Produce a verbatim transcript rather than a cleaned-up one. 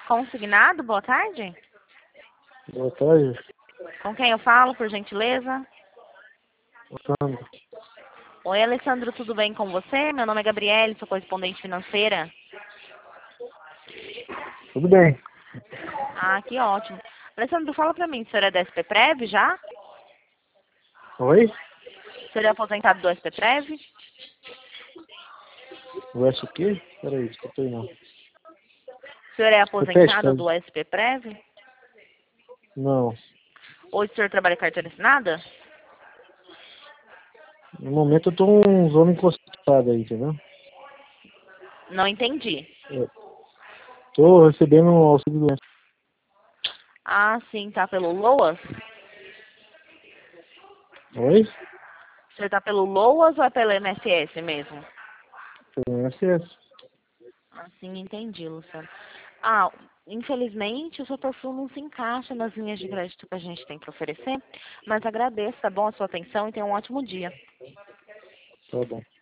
Consignado, boa tarde. Boa tarde. Com quem eu falo, por gentileza? Alessandro. Oi, Alessandro, tudo bem com você? Meu nome é Gabriele, sou correspondente financeira. Tudo bem. Ah, que ótimo. Alessandro, fala pra mim, o senhor é da S P Prev já? Oi? O senhor é aposentado do S P Prev? O S o quê? Peraí, desculpa aí não. O senhor é Repete, aposentado cara. do S P Prev? Não. Hoje o senhor trabalha carteira assinada? No momento eu tô um zona encostada aí, entendeu? Não entendi. Eu tô recebendo um auxílio doença. Ah, sim, tá pelo LOAS? Oi? O senhor tá pelo LOAS ou é pelo M S S mesmo? Pelo I N S S. Ah, sim, entendi, Luciano. Ah, infelizmente o seu perfil não se encaixa nas linhas de crédito que a gente tem para oferecer, mas agradeço, tá bom, a sua atenção e tenha um ótimo dia. Tá bom.